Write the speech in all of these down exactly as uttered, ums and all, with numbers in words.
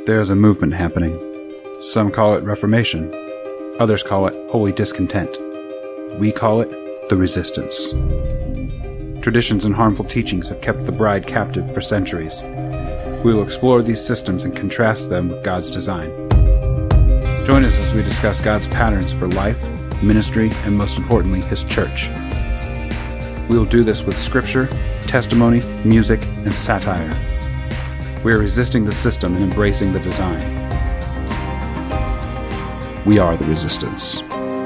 There is a movement happening. Some call it Reformation. Others call it holy discontent. We call it the Resistance. Traditions and harmful teachings have kept the bride captive for centuries. We will explore these systems and contrast them with God's design. Join us as we discuss God's patterns for life, ministry, and most importantly, His church. We will do this with scripture, testimony, music, and satire. We are resisting the system and embracing the design. We are the Resistance.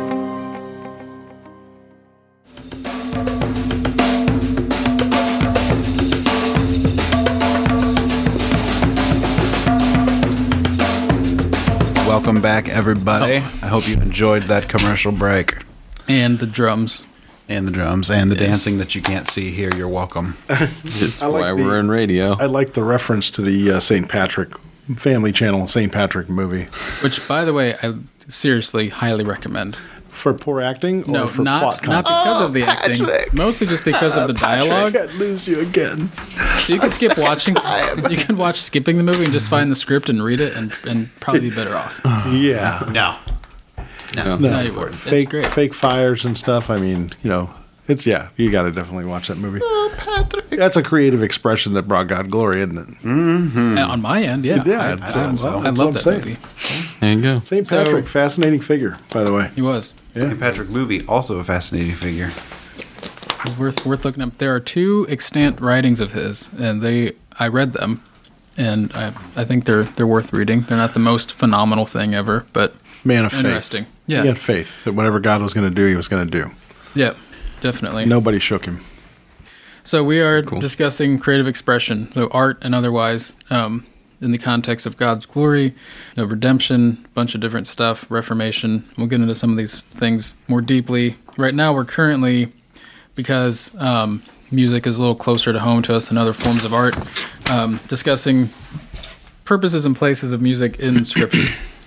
Welcome back, everybody. Oh. I hope you enjoyed that commercial break. And the drums. And the drums. And the yes. dancing that you can't see here. You're welcome. It's like why the, we're in radio. I like the reference to the uh, Saint Patrick Family Channel Saint Patrick movie. Which, by the way, I seriously highly recommend. For poor acting or no, for not, plot not content? because oh, of the acting. Patrick. Mostly just because of the dialogue. I can't lose you again. So you can skip watching. Time. You can watch skipping the movie and just find the script and read it and, and probably be better off. Yeah. No. No. No, no you wouldn't. Fake, it's great. Fake fires and stuff. I mean, you know, it's, yeah, you got to definitely watch that movie. Oh, Patrick. That's a creative expression that brought God glory, isn't it? Mm-hmm. On my end, yeah. Yeah, I, I, I, so. I love that movie. There you go. Saint Patrick, so, fascinating figure, by the way. He was. Yeah. Saint Patrick movie, also a fascinating figure. It's worth worth looking up. There are two extant writings of his, and they I read them, and I I think they're they're worth reading. They're not the most phenomenal thing ever, but man of interesting. faith. Yeah, he had faith that whatever God was going to do, He was going to do. Yeah, definitely. Nobody shook him. So we are cool. discussing creative expression, so art and otherwise, um, in the context of God's glory, of redemption, a bunch of different stuff, Reformation. We'll get into some of these things more deeply. Right now, we're currently, because um, music is a little closer to home to us than other forms of art, um, discussing purposes and places of music in Scripture.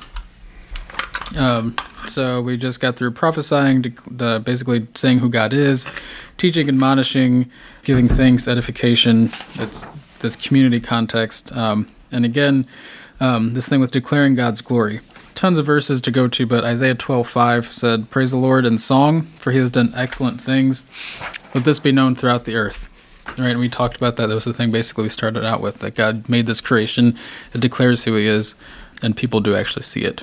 Um, so we just got through prophesying, to, uh, basically saying who God is, teaching, admonishing, giving thanks, edification. It's this community context. Um, and again, um, this thing with declaring God's glory. Tons of verses to go to, but Isaiah twelve five said, "Praise the Lord in song, for He has done excellent things. Let this be known throughout the earth." Right, and we talked about that. That was the thing basically we started out with, that God made this creation. It declares who He is, and people do actually see it.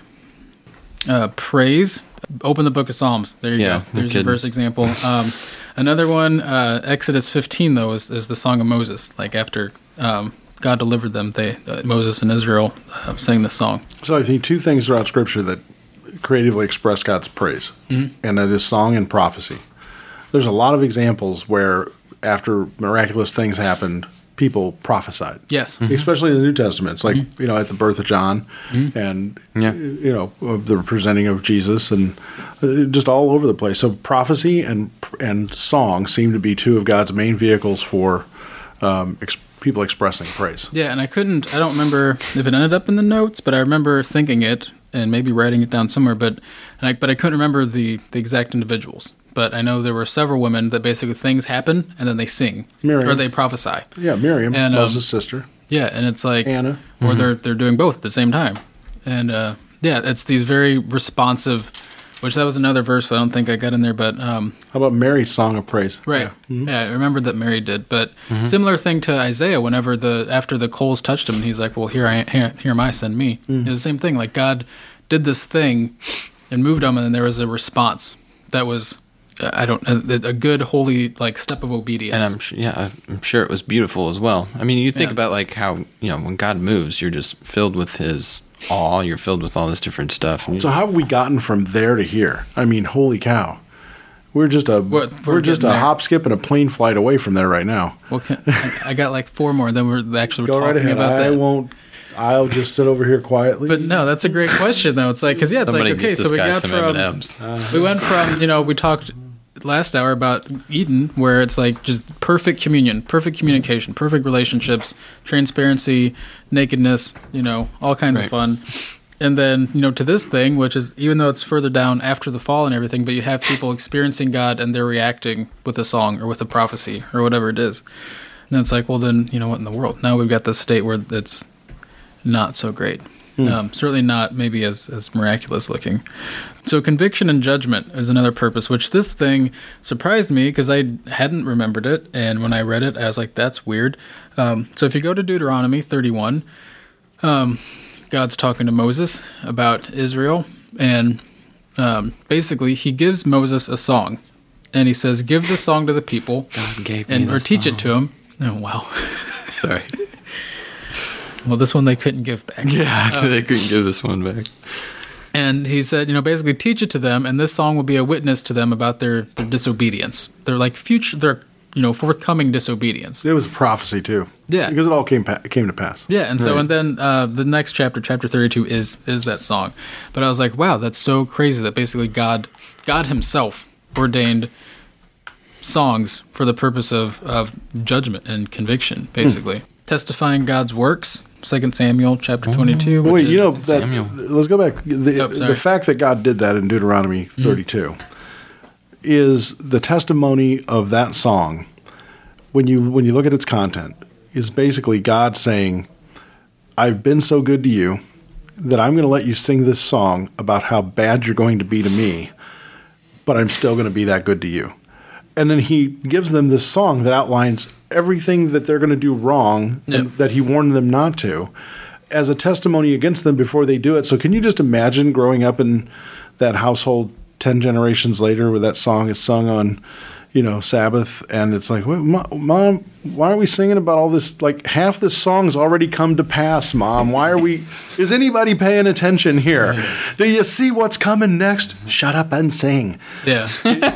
Uh, praise. Open the book of Psalms. There you yeah, go. There's your verse example. Um, another one, uh, Exodus fifteen, though, is, is the Song of Moses. Like after um, God delivered them, they uh, Moses and Israel uh, sang this song. So I think two things throughout Scripture that creatively express God's praise, mm-hmm. and that is song and prophecy. There's a lot of examples where after miraculous things happened, people prophesied. Yes. Mm-hmm. Especially in the New Testament. It's like, mm-hmm. you know, at the birth of John mm-hmm. and, yeah. you know, the presenting of Jesus and just all over the place. So prophecy and and song seem to be two of God's main vehicles for um, ex- people expressing praise. Yeah, and I couldn't, I don't remember if it ended up in the notes, but I remember thinking it and maybe writing it down somewhere, but and I, but I couldn't remember the, the exact individuals. But I know there were several women that basically things happen and then they sing. Miriam. Or they prophesy. Yeah, Miriam, and, Moses' um, sister. Yeah, and it's like... Anna. Or Mm-hmm. they're they're doing both at the same time. And uh, yeah, it's these very responsive... Which that was another verse I don't think I got in there, but... Um, How about Mary's song of praise? right. Yeah, mm-hmm. yeah I remembered that Mary did. But mm-hmm. similar thing to Isaiah, whenever the... After the coals touched him, and he's like, well, here I here, here am I, send me. Mm-hmm. It's the same thing. Like God did this thing and moved them, and then there was a response that was... I don't a, a good holy like step of obedience. And I'm sure, yeah, I'm sure it was beautiful as well. I mean, you think yeah. about like how, you know, when God moves, you're just filled with His awe. You're filled with all this different stuff. And so how have we gotten from there to here? I mean, holy cow! We're just a what, we're, we're just a there. hop, skip, and a plane flight away from there right now. Well, can, I got like four more. Then we're actually Go talking right ahead. about I that. won't. I'll just sit over here quietly. But no, that's a great question though. It's like because yeah, it's Somebody like okay, get this so we guy got some from M and M's. Uh, we went from you know we talked last hour about Eden, where it's like just perfect communion, perfect communication, perfect relationships, transparency, nakedness, you know, all kinds right. of fun. And then, you know, to this thing, which is, even though it's further down after the fall and everything, but you have people experiencing God and they're reacting with a song or with a prophecy or whatever it is. And it's like, well, then, you know what in the world? Now we've got this state where it's not so great. Um, certainly not maybe as, as miraculous looking. So conviction and judgment is another purpose, which this thing surprised me because I hadn't remembered it. And when I read it, I was like, that's weird. Um, so if you go to Deuteronomy thirty-one, um, God's talking to Moses about Israel. And um, basically, he gives Moses a song. And he says, give this song to the people God gave me and the or teach song. it to them. Oh, wow. Sorry. Well, this one they couldn't give back. Yeah, they couldn't give this one back. And he said, you know, basically teach it to them, and this song will be a witness to them about their, their disobedience. They're like future, their, you know, forthcoming disobedience. It was a prophecy too. Yeah. Because it all came pa- came to pass. Yeah, and so Right. and then uh, the next chapter, chapter thirty-two, is is that song. But I was like, wow, that's so crazy that basically God, God Himself ordained songs for the purpose of, of judgment and conviction, basically Hmm. testifying God's works. Second Samuel chapter twenty-two. Well, which wait, you is- know that. Samuel. Let's go back. The, Oh, sorry. the fact that God did that in Deuteronomy thirty-two is the testimony of that song. When you when you look at its content, is basically God saying, "I've been so good to you that I'm going to let you sing this song about how bad you're going to be to me, but I'm still going to be that good to you." And then He gives them this song that outlines everything that they're going to do wrong and Yep. that He warned them not to, as a testimony against them before they do it. So can you just imagine growing up in that household ten generations later where that song is sung on, you know, Sabbath, and it's like, "Wait, Mo- Mom, why are we singing about all this? Like half this song's already come to pass, Mom. Why are we, is anybody paying attention here? Do you see what's coming next? Shut up and sing." Yeah.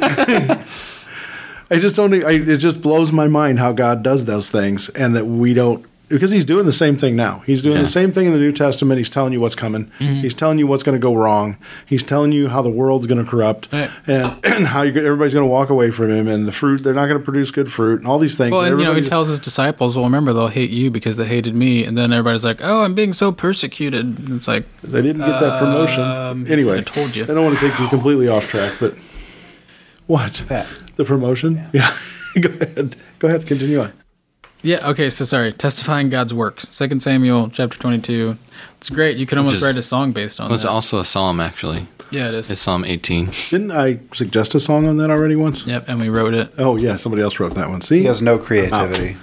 I just don't. I, it just blows my mind how God does those things, and that we don't, because He's doing the same thing now. He's doing Yeah. the same thing in the New Testament. He's telling you what's coming. He's telling you what's going to go wrong. He's telling you how the world's going to corrupt, Right. and, and how you, everybody's going to walk away from Him, and the fruit they're not going to produce good fruit, and all these things. Well, and you know, he everybody's- tells his disciples, well, remember, they'll hate you because they hated me. And then everybody's like, oh, I'm being so persecuted. And it's like, they didn't get that promotion. Um, anyway, I told you. I don't want to take you completely off track, but what Pat. the promotion? Yeah. Go ahead. Go ahead. Continue on. yeah, okay, so sorry. Testifying God's works. Second Samuel chapter twenty-two. It's great. You can almost is- write a song based on Well, it's that. also a psalm, actually. Yeah, it is. It's Psalm eighteen. Didn't I suggest a song on that already once? Yep, and we wrote it. Oh yeah, somebody else wrote that one. See, He has no creativity.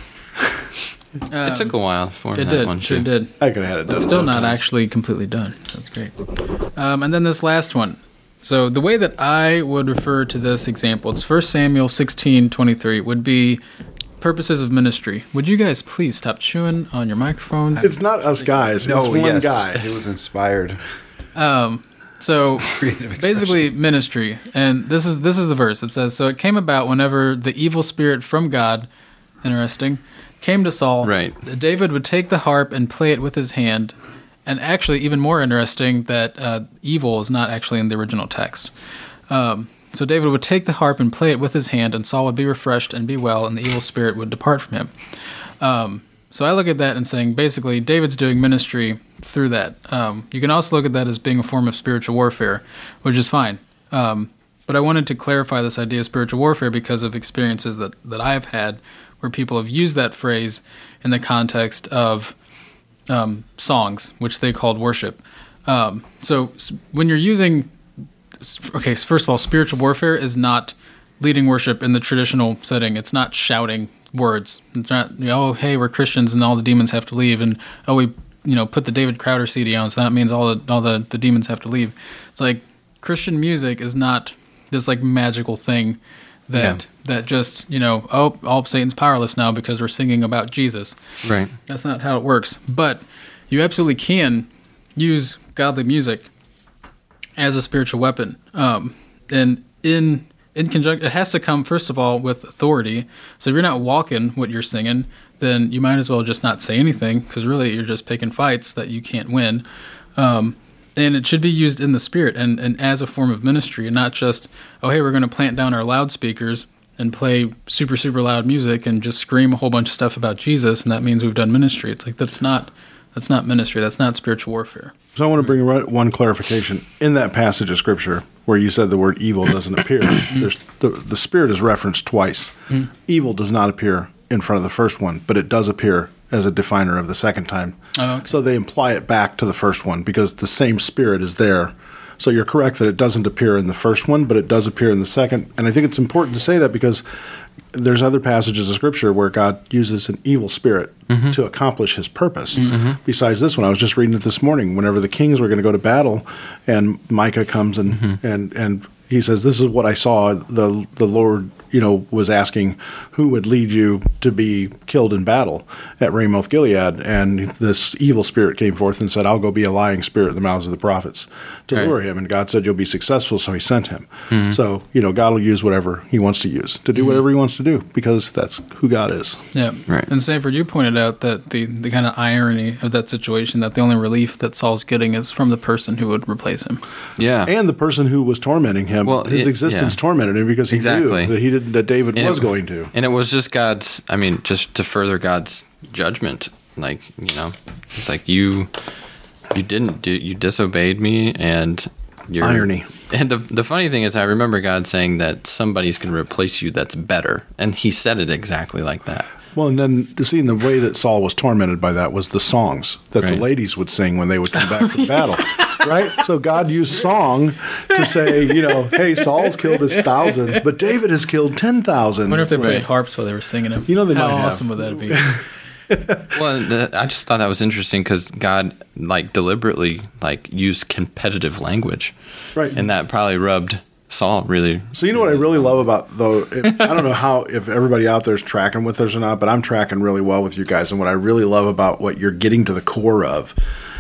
it took a while for Um, It that did. one, Sure too. did. I could have had it done. It's a still long not time. actually completely done. That's great. Um, and then this last one. So the way that I would refer to this example, it's First Samuel sixteen twenty-three, would be purposes of ministry. Would you guys please stop chewing on your microphones? It's not us guys. It's Oh, one yes. guy. It was inspired. So Creative expression. basically ministry, and this is this is the verse. It says, so it came about whenever the evil spirit from God, interesting, came to Saul, Right. David would take the harp and play it with his hand. And actually, even more interesting, that uh, evil is not actually in the original text. Um, so David would take the harp and play it with his hand, and Saul would be refreshed and be well, and the evil spirit would depart from him. Um, so I look at that and saying, basically, David's doing ministry through that. Um, you can also look at that as being a form of spiritual warfare, which is fine. Um, but I wanted to clarify this idea of spiritual warfare because of experiences that, that I've had where people have used that phrase in the context of um, songs, which they called worship. Um, so s- when you're using, okay, so first of all, spiritual warfare is not leading worship in the traditional setting. It's not shouting words. It's not, you know, oh, hey, we're Christians and all the demons have to leave, and oh, we, you know, put the David Crowder C D on, so that means all the all the, the demons have to leave. It's like Christian music is not this like magical thing that Yeah. that just, you know, oh, all Satan's powerless now because we're singing about Jesus. Right. That's not how it works. But you absolutely can use godly music as a spiritual weapon. Um, and in in conjunction, it has to come, first of all, with authority. So if you're not walking what you're singing, then you might as well just not say anything, because really you're just picking fights that you can't win. Um, and it should be used in the spirit and, and as a form of ministry, and not just, oh, hey, we're going to plant down our loudspeakers and play super, super loud music and just scream a whole bunch of stuff about Jesus, and that means we've done ministry. It's like, that's not that's not ministry. That's not spiritual warfare. So I want to bring right- one clarification. In that passage of Scripture where you said the word evil doesn't appear, there's the, the Spirit is referenced twice. Evil does not appear in front of the first one, but it does appear as a definer of the second time. Oh, okay. So they imply it back to the first one because the same spirit is there. So you're correct that it doesn't appear in the first one, but it does appear in the second. And I think it's important to say that because there's other passages of Scripture where God uses an evil spirit mm-hmm. to accomplish his purpose. Mm-hmm. Besides this one, I was just reading it this morning. Whenever the kings were going to go to battle, and Micah comes and mm-hmm. and and he says, "This is what I saw. The the Lord, you know, was asking who would lead you to be killed in battle at Ramoth Gilead, and this evil spirit came forth and said, I'll go be a lying spirit in the mouths of the prophets to right. lure him. And God said, you'll be successful, so he sent him. Mm-hmm. So, you know, God will use whatever he wants to use to do mm-hmm. whatever he wants to do because that's who God is. Yeah. Right. And Sanford, you pointed out that the, the kind of irony of that situation, that the only relief that Saul's getting is from the person who would replace him. Yeah. And the person who was tormenting him, well, his it, existence yeah. tormented him because he exactly. knew that he didn't, that David and was it, going to. And it was just God's, I mean, just to further God's judgment. Like, you know, it's like you you didn't do, you disobeyed me, and you're irony. And the the funny thing is, I remember God saying that somebody's going to replace you that's better, and he said it exactly like that. Well, and then to see the way that Saul was tormented by that was the songs that right. the ladies would sing when they would come back from battle, right? So God used song to say, you know, hey, Saul's killed his thousands, but David has killed ten thousand. I wonder if they right. played harps while they were singing them. You know, they How might have. awesome would that be? Well, the, I just thought that was interesting because God, like, deliberately, like, used competitive language. Right. And that probably rubbed Saul really. So you know what I really love about, though, if, I don't know how, if everybody out there is tracking with us or not, but I'm tracking really well with you guys. And what I really love about what you're getting to the core of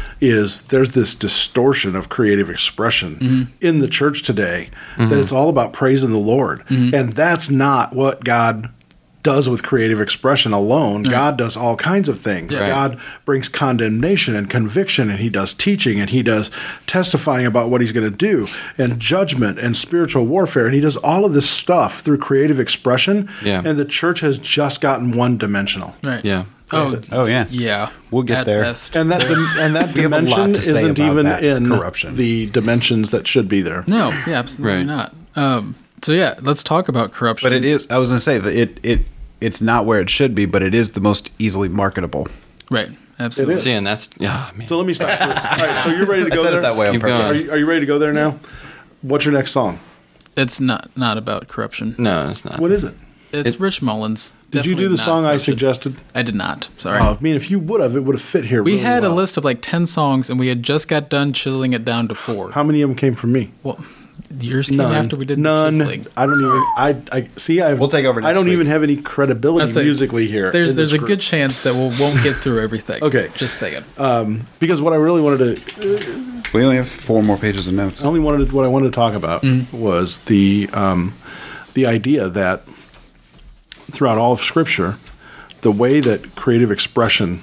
is there's this distortion of creative expression mm-hmm. in the church today mm-hmm. that it's all about praising the Lord. Mm-hmm. And that's not what God does with creative expression alone. Right. God does all kinds of things. Yeah. Right. God brings condemnation and conviction, and he does teaching, and he does testifying about what he's going to do, and judgment and spiritual warfare, and he does all of this stuff through creative expression, yeah. and the church has just gotten one-dimensional. Right. Yeah. Oh, oh yeah. Yeah. We'll get At there. best. And that dim- and that We have a lot dimension to say isn't about even that in corruption. the dimensions that should be there. No, yeah, absolutely Right. not. Um, so yeah, let's talk about corruption. But it is. I was going to say that it it it's not where it should be, but it is the most easily marketable. Right. Absolutely. It is. See, and that's, yeah, man. So let me stop. For, all right, so you're ready to I go said there? it that way on Keep purpose. going. Are you, are you ready to go there now? What's your next song? It's not not about corruption. No, it's not. What is it? It's It- Rich Mullins. Did you do the Definitely song not I corruption. suggested? I did not. Sorry. Oh, I mean, if you would have, it would have fit here. we really had well. a list of like ten songs, and we had just got done chiseling it down to four. How many of them came from me? Well, yours came None. after we did None. the chiseling. I don't even. I. I see. I. We'll take over I next don't week. even have any credibility I say, musically here. There's in there's this a group. good chance that we won't get through everything. Okay. Just saying. because what I really wanted to. We only have four more pages of notes. I only wanted what I wanted to talk about Mm. was the um, the idea that throughout all of Scripture, the way that creative expression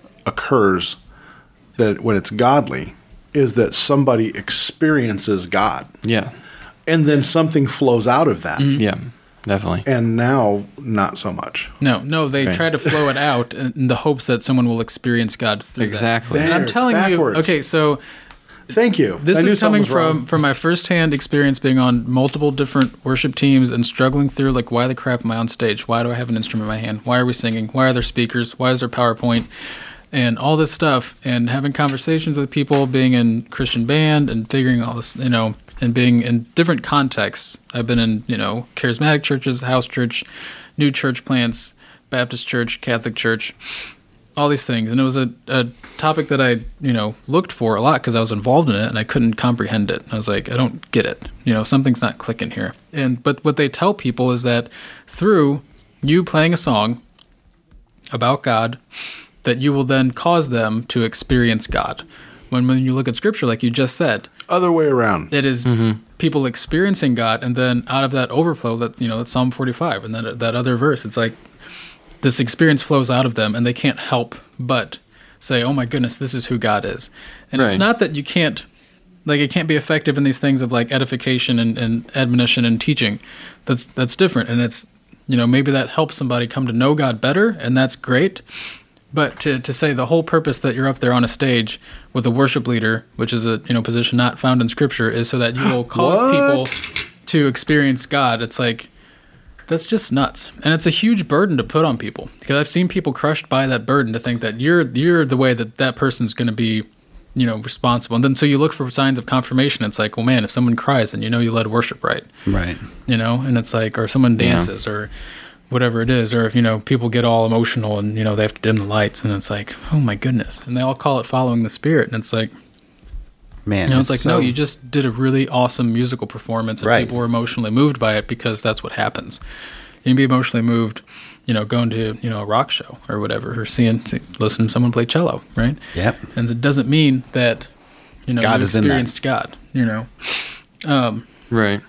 occurs, that when it's godly, is that somebody experiences God, Yeah. and then something flows out of that. Yeah. Definitely. And now, not so much. No, no, they Right. try to flow it out in the hopes that someone will experience God through Exactly. that. And There, I'm it's telling you, backwards. okay, so Thank you. this I knew is coming something was from wrong. from my firsthand experience being on multiple different worship teams and struggling through like, why the crap am I on stage? Why do I have an instrument in my hand? Why are we singing? Why are there speakers? Why is there PowerPoint? And all this stuff, and having conversations with people, being in Christian band and figuring all this, you know, and being in different contexts. I've been in, you know, charismatic churches, house church, new church plants, Baptist church, Catholic church, all these things. And it was a, a topic that I, you know, looked for a lot because I was involved in it and I couldn't comprehend it. I was like, I don't get it. You know, something's not clicking here. And but what they tell people is that through you playing a song about God, that you will then cause them to experience God. When when you look at Scripture, like you just said, Other way around. it is people experiencing God, and then out of that overflow, that you know, that's Psalm forty-five, and then that other verse, it's like this experience flows out of them, and they can't help but say, "Oh my goodness, this is who God is." And it's Right. not that you can't, like, it can't be effective in these things of like edification and, and admonition and teaching. That's that's different, and it's, you know, maybe that helps somebody come to know God better, and that's great. But to, to say the whole purpose that you're up there on a stage with a worship leader, which is a you know position not found in Scripture, is so that you will cause What? people to experience God. It's like That's just nuts, and it's a huge burden to put on people because I've seen people crushed by that burden to think that you're you're the way that that person's going to be, you know, responsible. And then so you look for signs of confirmation. It's like, well, man, if someone cries, then you know you led worship right, Right. you know. And it's like, or someone dances, or whatever it is, or if you know people get all emotional and you know they have to dim the lights, and it's like, oh my goodness, and they all call it following the Spirit, and it's like. Man, You know, it's, like, so- no, you just did a really awesome musical performance and Right. people were emotionally moved by it because that's what happens. You can be emotionally moved, you know, going to, you know, a rock show or whatever, or seeing, see, listening to someone play cello, right? Yep. And it doesn't mean that, you know, God you is in that. experienced God, you know. Um, Right.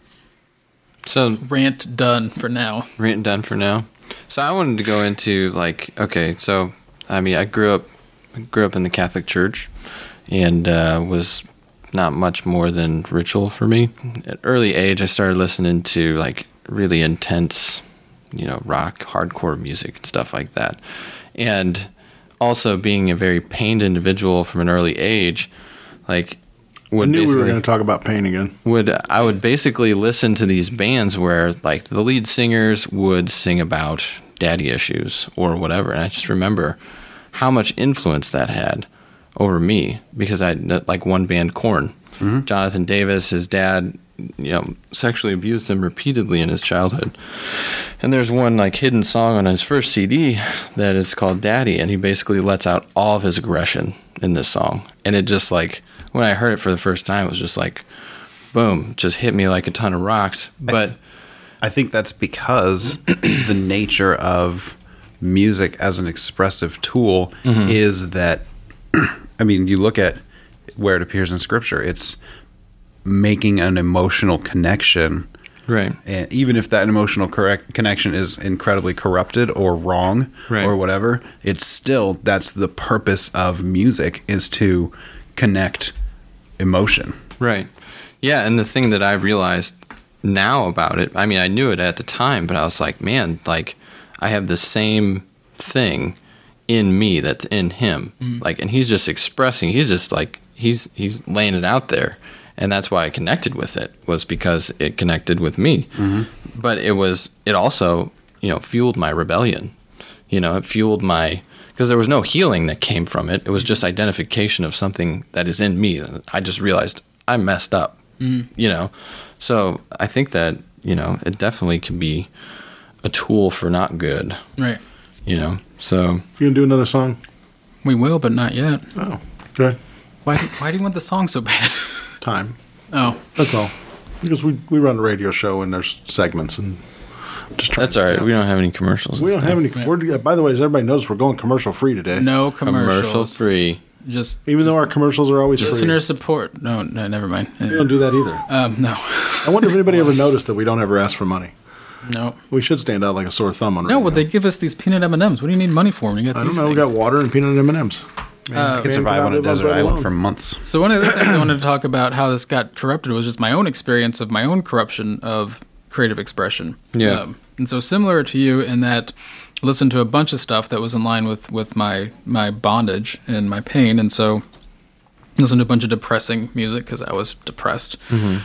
So rant done for now. rant done for now. So I wanted to go into like, okay, so I mean, I grew up, I grew up in the Catholic Church, and uh, was not much more than ritual for me. At early age, I started listening to like really intense, you know, rock, hardcore music and stuff like that, and also being a very pained individual from an early age, like. I Would knew we were basically- going to talk about pain again. would I would basically listen to these bands where like the lead singers would sing about daddy issues or whatever, and I just remember how much influence that had over me because I like one band, Korn. Jonathan Davis, his dad, you know, sexually abused him repeatedly in his childhood, and there's one like hidden song on his first C D that is called Daddy, and he basically lets out all of his aggression in this song, and it just like. When I heard it for the first time, it was just like, boom, just hit me like a ton of rocks. But I think that's because the nature of music as an expressive tool Mm-hmm. is that, I mean, you look at where it appears in Scripture, it's making an emotional connection. right, And even if that emotional correct connection is incredibly corrupted or wrong Right. or whatever, it's still, that's the purpose of music, is to connect emotion. right, yeah. And the thing that I realized now about it, I mean, I knew it at the time, but I was like, man, like I have the same thing in me that's in him, like, and he's just expressing. He's just like he's he's laying it out there. And that's why I connected with it, was because it connected with me. But it was, it also, you know, fueled my rebellion. You know, it fueled my, because there was no healing that came from it. It was just identification of something that is in me. I just realized I messed up, you know. So I think that, you know, it definitely can be a tool for not good, Right. you know. So, You going to do another song? We will, but not yet. Oh, okay. Why, why do you want the song so bad? Time. Oh, That's all. Because we, we run a radio show and there's segments and just trying that's to all right. stay We out. don't have any commercials. We this don't have time. any. We're, by the way, as everybody knows, we're going commercial free today. no Commercial commercials. free. Just Even though our commercials are always free. listener support. No, no, never mind. We don't do that either. Um, no, I wonder if anybody ever noticed that we don't ever ask for money. no, We should stand out like a sore thumb on no. radio. Well, they give us these peanut M and M's. What do you need money for when you get I don't these know. We things? got water and peanut M and M's. Uh, I could survive on a desert island for months. So one of the things I wanted to talk about how this got corrupted was just my own experience of my own corruption of creative expression. Yeah. Um, and so similar to you in that I listened to a bunch of stuff that was in line with, with my, my bondage and my pain. And so listened to a bunch of depressing music because I was depressed.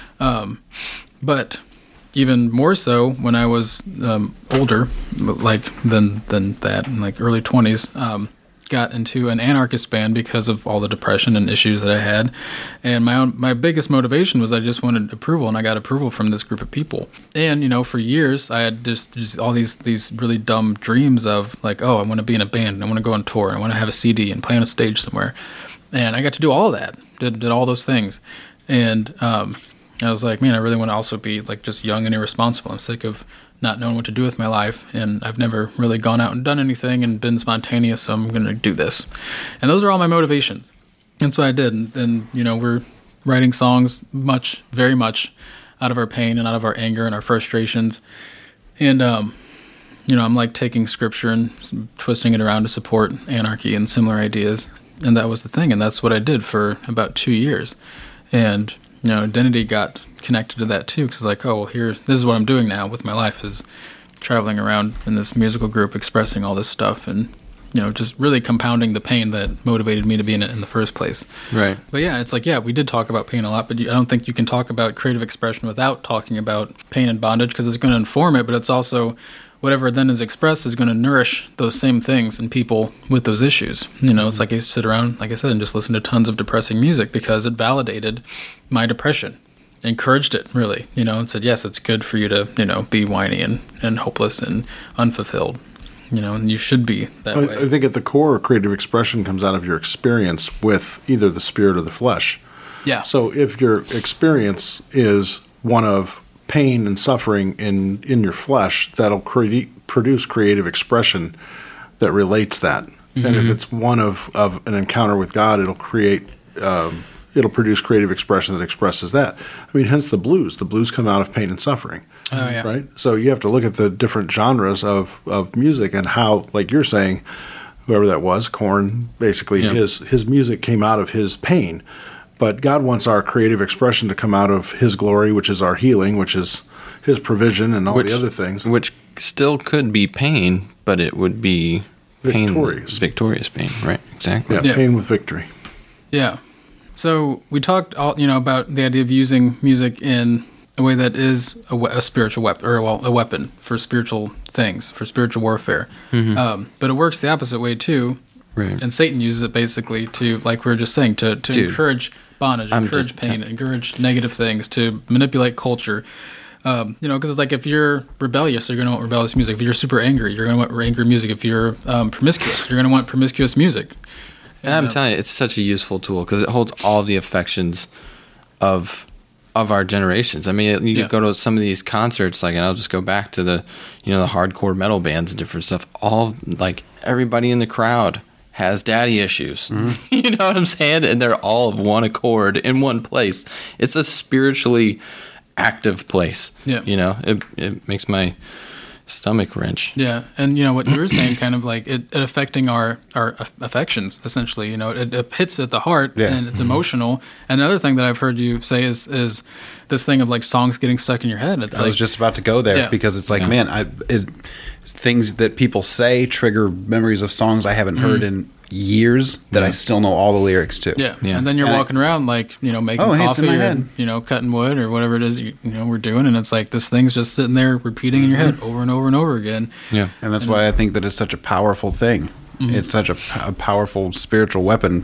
Um, but even more so when I was um, older, like than than that, in like early twenties, um, got into an anarchist band because of all the depression and issues that I had. And my own my biggest motivation was I just wanted approval, and I got approval from this group of people. And you know, for years I had just, just all these these really dumb dreams of like, oh, I want to be in a band, and I want to go on tour, and I want to have a C D and play on a stage somewhere. And I got to do all of that, did did all those things, and um, I was like, man, I really want to also be like just young and irresponsible. I'm sick of not knowing what to do with my life, and I've never really gone out and done anything and been spontaneous, so I'm going to do this. And those are all my motivations. That's what I did. And, and, you know, we're writing songs much, very much out of our pain and out of our anger and our frustrations. And, um, you know, I'm like taking scripture and twisting it around to support anarchy and similar ideas. And that was the thing. And that's what I did for about two years. And, you know, identity got connected to that too, because it's like, oh, well, here, this is what I'm doing now with my life, is traveling around in this musical group expressing all this stuff. And, you know, just really compounding the pain that motivated me to be in it in the first place. Right. But yeah, it's like, yeah, we did talk about pain a lot, but you, I don't think you can talk about creative expression without talking about pain and bondage, because it's going to inform it, but it's also whatever then is expressed is going to nourish those same things in people with those issues. You know, it's like I sit around, like I said, and just listen to tons of depressing music because it validated my depression, encouraged it, really, you know, and said, yes, it's good for you to, you know, be whiny and, and hopeless and unfulfilled. You know, and you should be that I, way. I think at the core, creative expression comes out of your experience with either the spirit or the flesh. Yeah. So if your experience is one of pain and suffering in, in your flesh, that'll cre- produce creative expression that relates that. Mm-hmm. And if it's one of, of an encounter with God, it'll create um, it'll produce creative expression that expresses that. I mean, hence the blues. The blues come out of pain and suffering. Oh, yeah. Right? So you have to look at the different genres of, of music and how, like you're saying, whoever that was, Korn, basically Yeah. his his music came out of his pain. But God wants our creative expression to come out of his glory, which is our healing, which is his provision and all Which- the other things. Which still could be pain, but it would be pain, Victorious. victorious pain, right? Exactly. Yeah, Yeah. pain with victory. Yeah. So we talked, all you know, about the idea of using music in a way that is a, we- a spiritual weapon, or well, a weapon for spiritual things, for spiritual warfare. Um, but it works the opposite way too, Right. and Satan uses it basically to, like we were just saying, to, to Dude, encourage bondage, I'm encourage just pain, tempted. encourage negative things, to manipulate culture. Um, you know, because it's like if you're rebellious, you're going to want rebellious music. If you're super angry, you're going to want angry music. If you're um, promiscuous, you're going to want promiscuous music. And I'm Yeah. telling you, it's such a useful tool because it holds all the affections of of our generations. I mean, you Yeah. go to some of these concerts, like, and I'll just go back to the, you know, the hardcore metal bands and different stuff. All like everybody in the crowd has daddy issues. You know what I'm saying? And they're all of one accord in one place. It's a spiritually active place. Yeah. You know, it it makes my stomach wrench. Yeah, and you know what you were saying, kind of like it, it affecting our our aff- affections. Essentially, you know, it, it hits at the heart, Yeah. and it's emotional. And another thing that I've heard you say is is this thing of like songs getting stuck in your head. It's I like was just about to go there Yeah. because it's like, Yeah. man, I it, things that people say trigger memories of songs I haven't heard in years that I still know all the lyrics to. yeah. Yeah. and then you're And I- walking around like you know making Oh, hey, it's coffee in my or head. you know cutting wood or whatever it is you, you know we're doing, and it's like this thing's just sitting there repeating in your head over and over and over again. Yeah. And that's why I think that it's such a powerful thing. It's such a, p- a powerful spiritual weapon,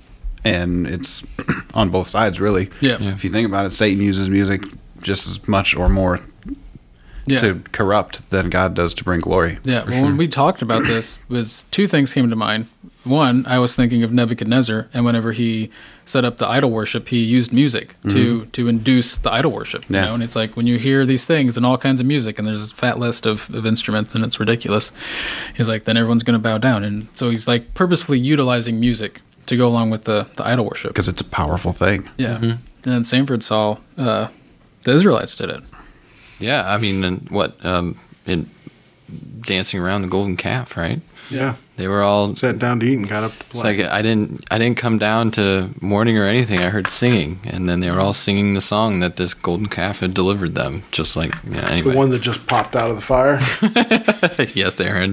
and it's on both sides, really. Yeah. Yeah. If you think about it, Satan uses music just as much or more Yeah. to corrupt than God does to bring glory. Yeah, well, when we talked about this, was two things came to mind. One, I was thinking of Nebuchadnezzar, and whenever he set up the idol worship, he used music to to induce the idol worship. You Yeah. know, and it's like when you hear these things and all kinds of music, and there's this fat list of, of instruments, and it's ridiculous. He's like, then everyone's going to bow down, and so he's like purposefully utilizing music to go along with the the idol worship. Because it's a powerful thing. Yeah, and then Sanford saw uh, the Israelites did it. Yeah, I mean, and what um, in dancing around the golden calf, right? Yeah. They were all. Sat down to eat and got up to It's play. like I didn't, I didn't come down to mourning or anything. I heard singing, and then they were all singing the song that this golden calf had delivered them. Just like, yeah. the Anyway, one that just popped out of the fire. yes, Aaron.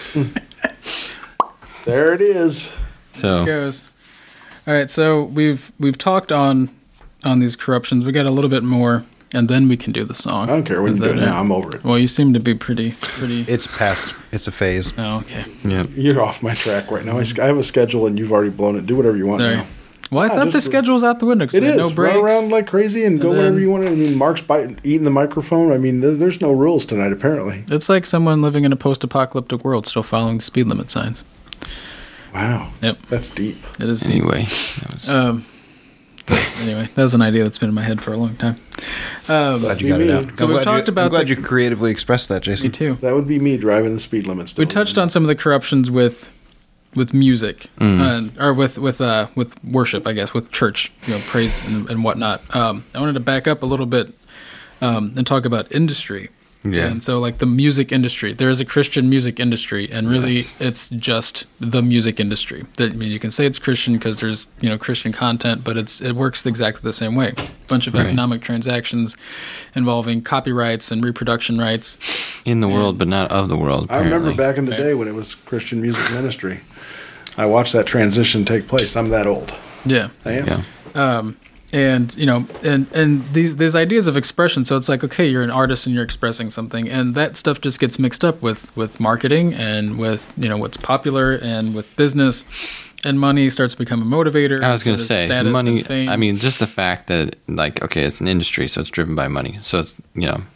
There it is. So goes. All right, so we've we've talked on on these corruptions. We got a little bit more, and then we can do the song. I don't care. We Is can do it that now. I'm over it. Well, you seem to be pretty pretty. It's past. It's a phase. Oh, okay. yeah, You're off my track right now. I s- I have a schedule and you've already blown it. Do whatever you want Sorry. now. Well, I Yeah, thought the just- schedule's out the window. 'cause It we had is. no Run breaks. around like crazy and go And wherever then- you want. I mean, Mark's biting, eating the microphone. I mean, there's, there's no rules tonight, apparently. It's like someone living in a post-apocalyptic world still following the speed limit signs. Wow. Yep, That's deep. it is. anyway, that was, Um, but anyway, that's an idea that's been in my head for a long time. Um, Glad you Be got it me. out. So I'm we've glad talked you, about I'm glad the- you creatively expressed that, me Jason. too. That would be me driving the speed limit still. We touched on some of the corruptions with with music, uh, or with with uh, with worship, I guess, with church, you know, praise and, and whatnot. Um, I wanted to back up a little bit um, and talk about industry. Yeah. And so, like the music industry, there is a Christian music industry, and really, Yes. it's just the music industry. That, I mean, you can say it's Christian because there's you know Christian content, but it's it works exactly the same way. A bunch of Right. economic transactions involving copyrights and reproduction rights. In the world, but not of the world. I remember apparently. back in the Right. day when it was Christian music ministry. I watched that transition take place. I'm that old. Yeah. I am. Yeah. Um, and you know, and and these these ideas of expression. So it's like, okay, you're an artist and you're expressing something, and that stuff just gets mixed up with with marketing and with you know what's popular and with business, and money starts to become a motivator. I was going to instead of say status money. and fame. I mean, just the fact that like, okay, it's an industry, so it's driven by money. So it's you know.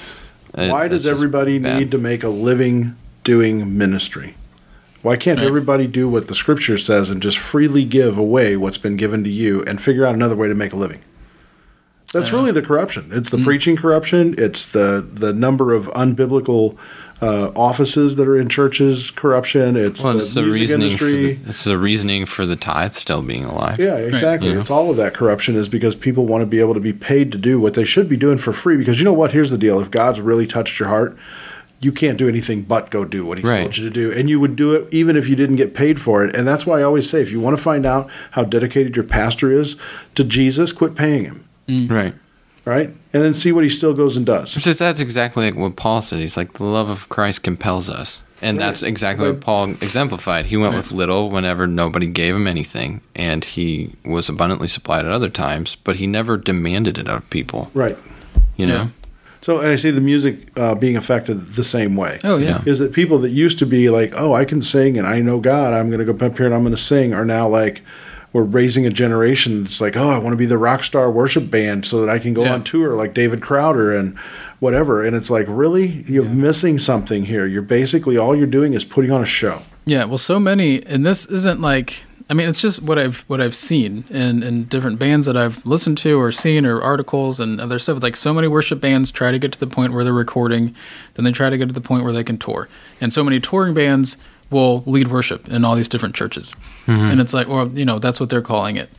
it- Why that's does just everybody bad. need to make a living doing ministry? Why can't Right. everybody do what the scripture says and just freely give away what's been given to you and figure out another way to make a living? That's really the corruption. It's Mm. the preaching corruption. It's the the number of unbiblical uh, offices that are in churches corruption. It's Well, the it's the music reasoning industry. for the, it's the reasoning for the tithe still being alive. Yeah, exactly. Yeah. It's all of that corruption is because people want to be able to be paid to do what they should be doing for free. Because you know what? Here's the deal. If God's really touched your heart, you can't do anything but go do what he's Right. told you to do. And you would do it even if you didn't get paid for it. And that's why I always say, if you want to find out how dedicated your pastor is to Jesus, quit paying him. Right. Right? And then see what he still goes and does. Which is that's exactly like what Paul said. He's like the love of Christ compels us, and Right. that's exactly what Paul exemplified. He went with little whenever nobody gave him anything, and he was abundantly supplied at other times. But he never demanded it of people. Right. You know. Yeah. So, and I see the music uh, being affected the same way. oh yeah. Is that people that used to be like, oh, I can sing and I know God, I'm going to go up here and I'm going to sing, are now like, we're raising a generation that's like, oh, I want to be the rock star worship band so that I can go Yeah. on tour like David Crowder and whatever. And it's like, really? You're missing something here. You're basically, all you're doing is putting on a show. Yeah, well, so many, and this isn't like, I mean, it's just what I've what I've seen in, in different bands that I've listened to or seen or articles and other stuff. Like so many worship bands try to get to the point where they're recording, then they try to get to the point where they can tour. And so many touring bands will lead worship in all these different churches. And it's like, well, you know, that's what they're calling it.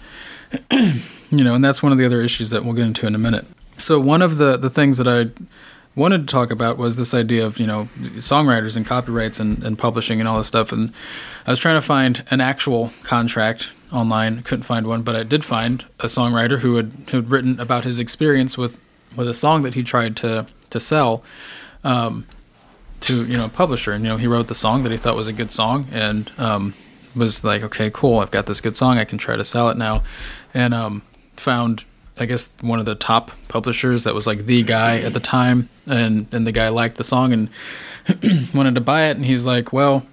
You know, and that's one of the other issues that we'll get into in a minute. So one of the, the things that I wanted to talk about was this idea of, you know, songwriters and copyrights and, and publishing and all this stuff. And I was trying to find an actual contract online. Couldn't find one, but I did find a songwriter who had, who had written about his experience with, with a song that he tried to, to sell um, to, you know, a publisher. And, you know, he wrote the song that he thought was a good song and um, was like, okay, cool, I've got this good song. I can try to sell it now. And um, found, I guess, one of the top publishers that was like the guy at the time, and, and the guy liked the song and wanted to buy it, and he's like, well,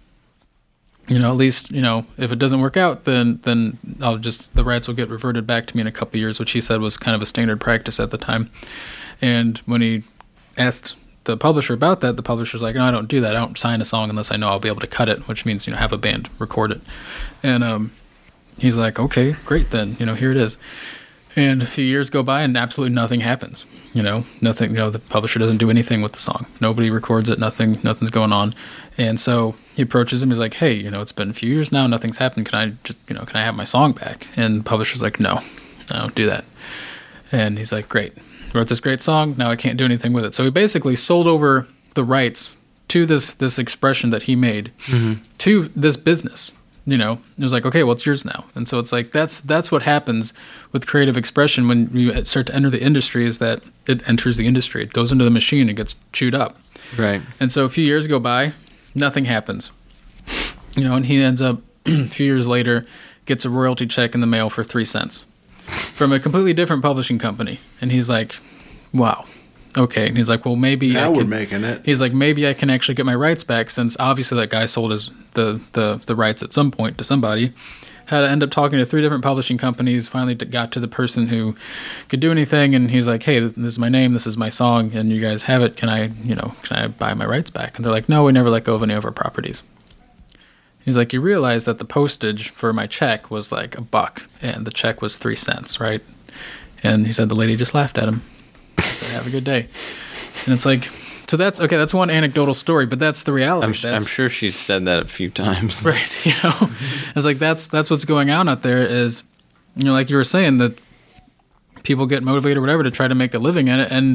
you know, at least, you know, if it doesn't work out, then then I'll just, the rights will get reverted back to me in a couple of years, which he said was kind of a standard practice at the time. And when he asked the publisher about that, the publisher's like, no, I don't do that. I don't sign a song unless I know I'll be able to cut it, which means, you know, have a band record it. And um, he's like, okay, great then, you know, here it is. And a few years go by and absolutely nothing happens. You know, nothing, you know, the publisher doesn't do anything with the song. Nobody records it, nothing, nothing's going on. And so he approaches him, he's like, hey, you know, it's been a few years now, nothing's happened. Can I just, you know, can I have my song back? And the publisher's like, no, I don't do that. And he's like, great. Wrote this great song, now I can't do anything with it. So he basically sold over the rights to this this expression that he made mm-hmm. to this business. You know, it was like, okay, well, it's yours now. And so it's like, that's that's what happens with creative expression when you start to enter the industry, is that it enters the industry. It goes into the machine and gets chewed up. Right. And so a few years go by, nothing happens. You know, and he ends up, a few years later, gets a royalty check in the mail for three cents from a completely different publishing company. And he's like, wow. Okay. And he's like, well, maybe Now I we're can, making it. He's like, maybe I can actually get my rights back, since obviously that guy sold his the, the, the rights at some point to somebody. Had to end up talking to three different publishing companies, finally got to the person who could do anything, and he's like, hey, this is my name, this is my song, and you guys have it. Can I, you know, can I buy my rights back? And they're like, no, we never let go of any of our properties. He's like, you realize that the postage for my check was like a buck, and the check was three cents, right? And he said the lady just laughed at him. He said, have a good day. And it's like, so that's, okay, that's one anecdotal story, but that's the reality. I'm, sh- that's, I'm sure she's said that a few times. right, you know? It's like, that's that's what's going on out there is, you know, like you were saying, that people get motivated or whatever to try to make a living in it, and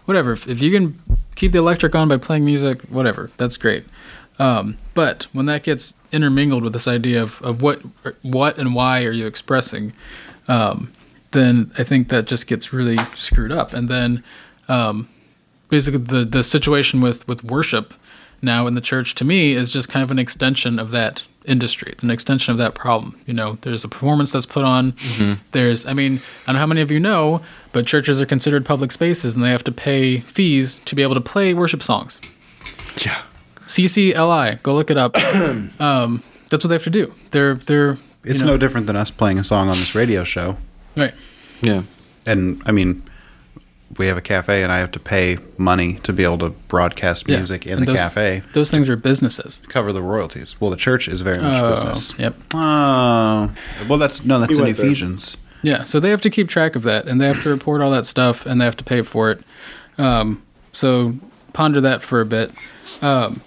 whatever. If, if you can keep the electric on by playing music, whatever, that's great. Um, but when that gets intermingled with this idea of, of what what and why are you expressing, um, then I think that just gets really screwed up. And then um, basically the, the situation with, with worship now in the church, to me, is just kind of an extension of that industry. It's an extension of that problem. You know, there's a performance that's put on. Mm-hmm. There's, I mean, I don't know how many of you know, but churches are considered public spaces, and they have to pay fees to be able to play worship songs. Yeah. C C L I, go look it up. um, that's what they have to do. They're they're. It's you know, no different than us playing a song on this radio show. Right. Yeah. And I mean, we have a cafe, and I have to pay money to be able to broadcast Yeah. music in And the those, cafe. Those things are businesses. Cover the royalties. Well, the church is very much Oh, business. Yep. Oh, well, that's no, that's You in went there. Ephesians. Yeah, so they have to keep track of that, and they have to report all that stuff, and they have to pay for it. Um, so ponder that for a bit. Um,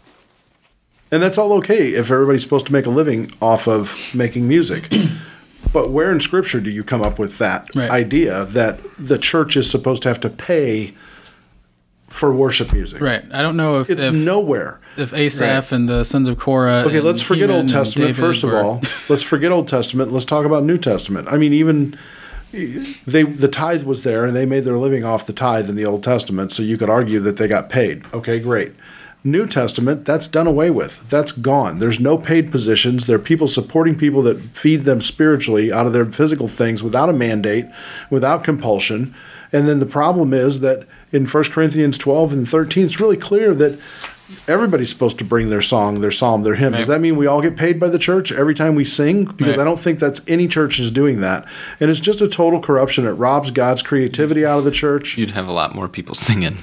And that's all okay if everybody's supposed to make a living off of making music. But where in Scripture do you come up with that Right. idea that the church is supposed to have to pay for worship music? right. I don't know if It's if, nowhere. if Asaph and the sons of Korah. Okay, and let's forget Heman Old and Testament David first of were- all. Let's forget Old Testament. Let's talk about New Testament. I mean, even they the tithe was there, and they made their living off the tithe in the Old Testament. So you could argue that they got paid. Okay, great. New Testament, that's done away with. That's gone. There's no paid positions. There are people supporting people that feed them spiritually out of their physical things without a mandate, without compulsion. And then the problem is that in First Corinthians twelve and thirteen, it's really clear that everybody's supposed to bring their song, their psalm, their hymn. Right. Does that mean we all get paid by the church every time we sing? Because Right. I don't think that's any church is doing that. And it's just a total corruption. It robs God's creativity out of the church. You'd have a lot more people singing.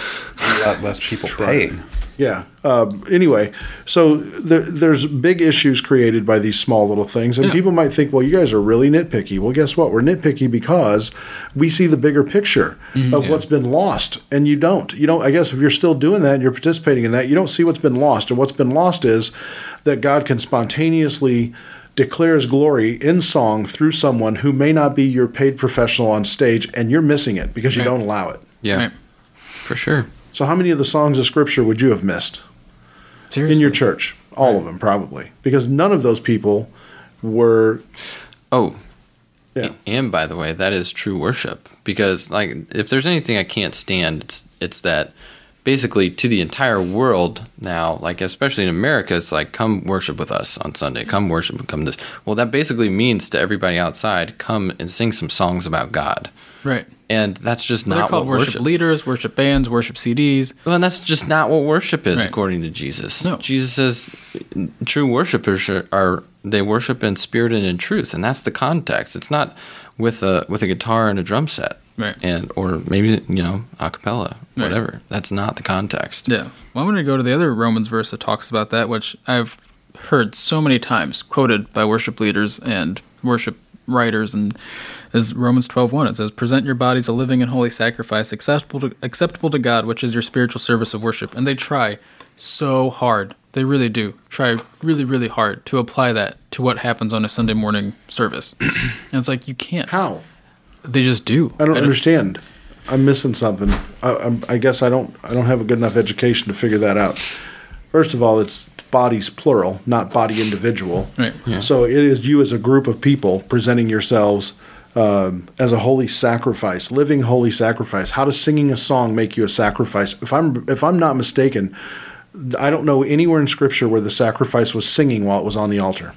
A lot less people paying. Yeah. Um, anyway, so the, there's big issues created by these small little things, and Yeah. people might think, "Well, you guys are really nitpicky." Well, guess what? We're nitpicky because we see the bigger picture of what's been lost, and you don't. You don't. I guess if you're still doing that and you're participating in that, you don't see what's been lost. And what's been lost is that God can spontaneously declare His glory in song through someone who may not be your paid professional on stage, and you're missing it because you Right. don't allow it. Yeah. Right. For sure. So, how many of the songs of Scripture would you have missed? Seriously. In your church, all of them probably, because none of those people were. Oh, Yeah, and by the way, that is true worship, because like if there's anything I can't stand, it's it's that basically to the entire world now, like especially in America, it's like come worship with us on Sunday, come worship, come this. Well, that basically means to everybody outside, come and sing some songs about God, Right. and that's just They're not called what worship, worship. leaders, worship bands, worship C Ds. Well, and that's just not what worship is, Right. according to Jesus. No. Jesus says true worshipers are, are they worship in spirit and in truth, and that's the context. It's not with a with a guitar and a drum set, Right. and or maybe you know a cappella, Right. whatever. That's not the context. Yeah. Well, I'm going to go to the other Romans verse that talks about that, which I've heard so many times quoted by worship leaders and worship writers, and is Romans twelve one. It says, "Present your bodies a living and holy sacrifice, acceptable to, acceptable to God, which is your spiritual service of worship." And they try so hard. They really do try really, really hard to apply that to what happens on a Sunday morning service. And it's like, you can't. how? They just do. I don't understand. I'm missing something. I, I'm, I guess I don't. I don't have a good enough education to figure that out. First of all, it's bodies plural, not body individual. Right. So it is you as a group of people presenting yourselves um, as a holy sacrifice, living holy sacrifice. How does singing a song make you a sacrifice? If I'm if I'm not mistaken, I don't know anywhere in Scripture where the sacrifice was singing while it was on the altar.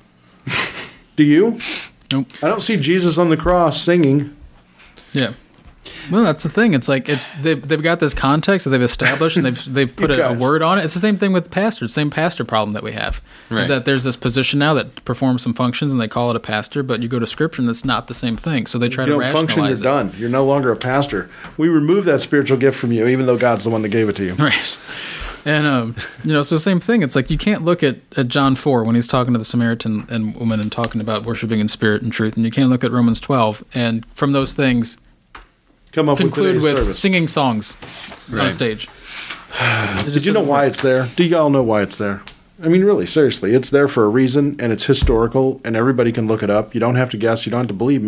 Do you? Nope. I don't see Jesus on the cross singing. Yeah. Well, that's the thing. It's like it's they've, they've got this context that they've established, and they've they've put You a, a guys. word on it. It's the same thing with pastors. Same pastor problem that we have Right. is that there's this position now that performs some functions, and they call it a pastor. But you go to Scripture, and it's not the same thing. So they try You to don't function, you're rationalize it. done. You're no longer a pastor. We remove that spiritual gift from you, even though God's the one that gave it to you. Right. And um, you know, so same thing. It's like you can't look at, at John four when he's talking to the Samaritan and woman and talking about worshiping in spirit and truth, and you can't look at Romans twelve and from those things Come up conclude with with today's service. singing songs on Right. stage. Did you know why it's there? Do y'all know why it's there? I mean, really, seriously, it's there for a reason, and it's historical, and everybody can look it up. You don't have to guess. You don't have to believe me.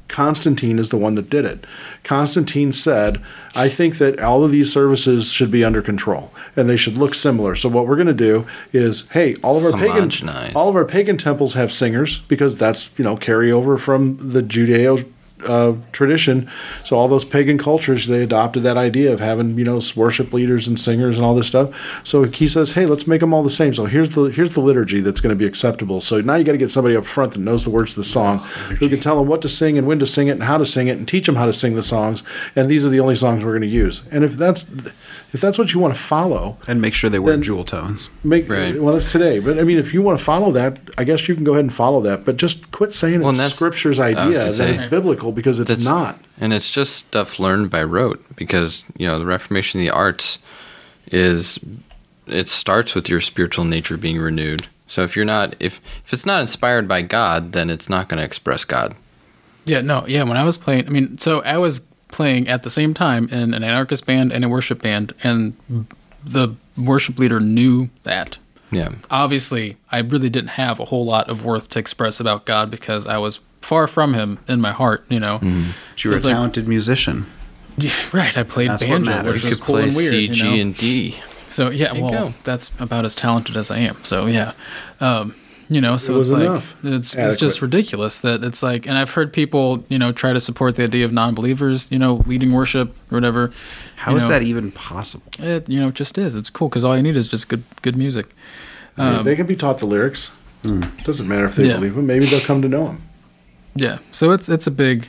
Constantine is the one that did it. Constantine said, I think that all of these services should be under control and they should look similar. So what we're going to do is, hey, all of our pagan Homogenize. all of our pagan temples have singers because that's, you know, carryover from the Judeo uh, tradition. So all those pagan cultures, they adopted that idea of having, you know, worship leaders and singers and all this stuff. So he says, hey, let's make them all the same. So here's the here's the liturgy that's going to be acceptable. So now you got to get somebody up front that knows the words to the song, who can tell them what to sing and when to sing it and how to sing it and teach them how to sing the songs. And these are the only songs we're going to use. And if that's if that's what you want to follow, And make sure they wear Then- jewel tones. make Right. well that's today. But I mean, if you want to follow that, I guess you can go ahead and follow that. But just quit saying Well, and it's that's- Scripture's I was idea gonna that say, it's biblical because it's that's- not. And it's just stuff learned by rote because, you know, the Reformation of the arts is, it starts with your spiritual nature being renewed. So if you're not, if, if it's not inspired by God, then it's not going to express God. Yeah, no, yeah. When I was playing, I mean, so I was playing at the same time in an anarchist band and a worship band, and the worship leader knew that. Yeah. Obviously, I really didn't have a whole lot of worth to express about God because I was far from Him in my heart, you know. But you were a it's like- talented musician. Right, I played That's what banjo, matters. which You was could cool play and weird. C, you G, know? and D. So yeah, There you well, go. that's about as talented as I am. So yeah, um, you know, so It was it's like enough. it's Adequate. it's just ridiculous that it's like, and I've heard people, you know, try to support the idea of non-believers, you know, leading worship or whatever. How you is know, that even possible? It you know it just is. It's cool because all you need is just good good music. Um, they can be taught the lyrics. Doesn't matter if they Yeah. believe them. Maybe they'll come to know them. Yeah, so it's it's a big,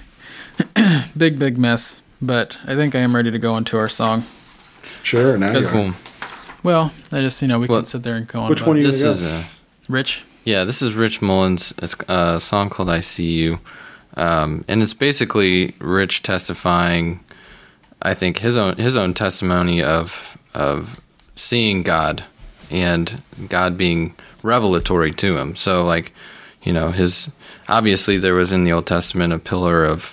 big big mess. But I think I am ready to go into our song. Sure. Now you Because- are. Cool. Well, I just you know we Well, can sit there and go on. which about one are you This gonna is go? a, Rich? yeah, this is Rich Mullins. It's a song called I See You. Um, and it's basically Rich testifying, I think, his own his own testimony of of seeing God and God being revelatory to him. So, like, you know, his obviously there was in the Old Testament a pillar of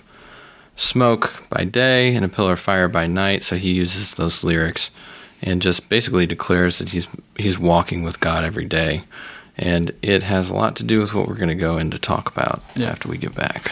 smoke by day and a pillar of fire by night. So he uses those lyrics and just basically declares that he's he's walking with God every day. And it has a lot to do with what we're going to go in to talk about Yeah. after we get back.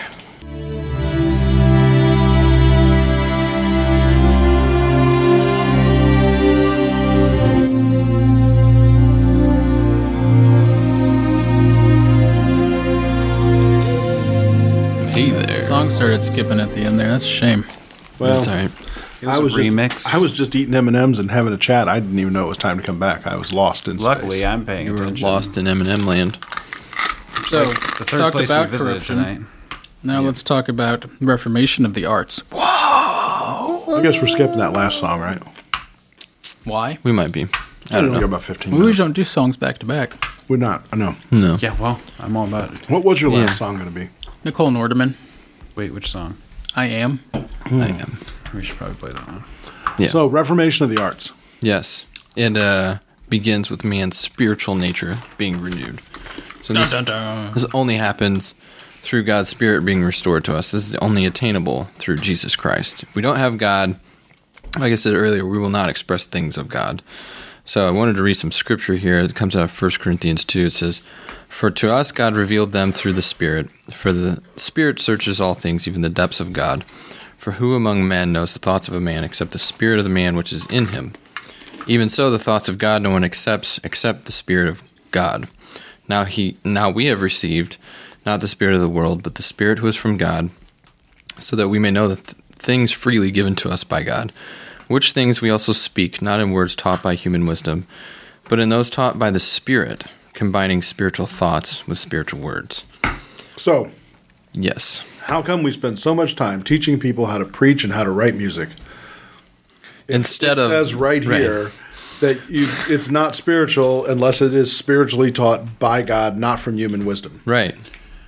Hey there. The song started skipping at the end there. That's a shame. Well, That's all right. It was I a was remix. Just, I was just eating M and M's and having a chat. I didn't even know it was time to come back. I was lost in Luckily, space. I'm paying You were attention. lost in Eminem land. So, The third talked place about we visited corruption. tonight. Now let's talk about reformation of the arts. I guess we're skipping that last song, right? Why? We might be. I I don't don't know. know. About fifteen We minutes. usually don't do songs back to back. We're not. I know. No. Yeah, well, I'm all about it. What was your last Yeah. song going to be? Nicole Nordeman, Wait, which song? I Am. I am. We should probably play that one. Yeah. So, Reformation of the Arts. Yes. It uh, begins with man's spiritual nature being renewed. So Dun, this, dun, dun. this only happens through God's Spirit being restored to us. This is only attainable through Jesus Christ. If we don't have God, like I said earlier, we will not express things of God. So I wanted to read some scripture here. It comes out of First Corinthians two. It says, "For to us God revealed them through the Spirit. For the Spirit searches all things, even the depths of God. For who among men knows the thoughts of a man except the spirit of the man which is in him? Even so, the thoughts of God no one accepts except the Spirit of God. Now he, now we have received not the spirit of the world, but the Spirit who is from God, so that we may know the th- things freely given to us by God, which things we also speak, not in words taught by human wisdom, but in those taught by the Spirit, combining spiritual thoughts with spiritual words." So, Yes. how come we spend so much time teaching people how to preach and how to write music? Instead it of says right here that you, it's not spiritual unless it is spiritually taught by God, not from human wisdom. Right.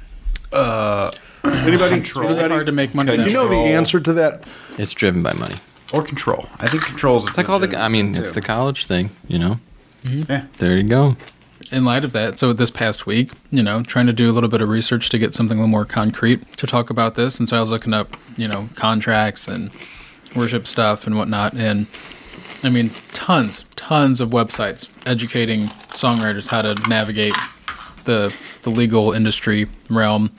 Anybody? It's really anybody? hard to make money. Okay, that You know way. the Control. answer to that? It's driven by money. Or control. I think control is It's like all the, I mean, it's the college thing, you know? Yeah. There you go. In light of that, so this past week, you know, trying to do a little bit of research to get something a little more concrete to talk about this. And so I was looking up, you know, contracts and worship stuff and whatnot. And I mean, tons, tons of websites educating songwriters how to navigate the the legal industry realm.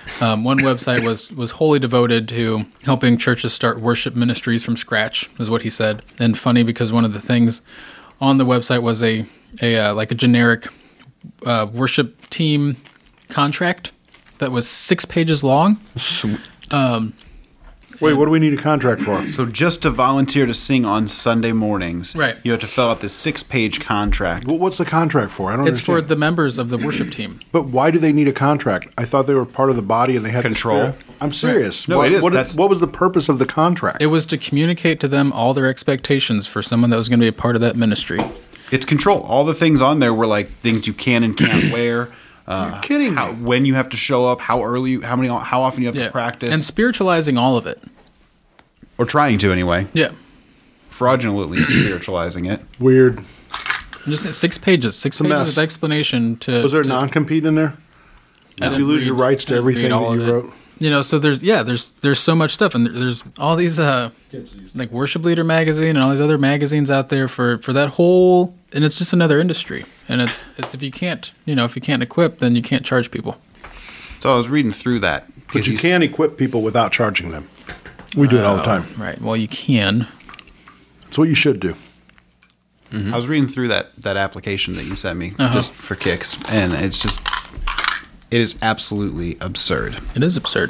Um, one website was was wholly devoted to helping churches start worship ministries from scratch, is what he said. And funny because one of the things on the website was a a uh, like a generic uh, worship team contract that was six pages long. Um, Wait, what do we need a contract for? So just to volunteer to sing on Sunday mornings, Right. you have to fill out this six-page contract. Well, what's the contract for? I don't it's for understand. the members of the worship team. But why do they need a contract? I thought they were part of the body and they had the Control. spirit. I'm serious. No, what, it is. What, That's- what was the purpose of the contract? It was to communicate to them all their expectations for someone that was going to be a part of that ministry. It's control. All the things on there were like things you can and can't wear. Uh, You're kidding how, me. When you have to show up, how early, you, how many, how often you have to practice, And spiritualizing all of it. or trying to anyway, Yeah. fraudulently spiritualizing it. Weird. Just six pages, six a pages mess. of explanation to. Was there a to- non-compete in there? I Did you didn't lose read- your rights to I didn't read everything all that of you it. wrote? You know, so there's yeah, there's there's so much stuff, and there's all these uh like Worship Leader magazine and all these other magazines out there for for that whole, and it's just another industry, and it's it's if you can't you know if you can't equip, then you can't charge people. So I was reading through that. But because you he's- can equip people without charging them. We do it all the time. Right. Well, you can. It's what you should do. I was reading through that that application that you sent me Uh-huh. just for kicks, and it's just it is absolutely absurd. It is absurd.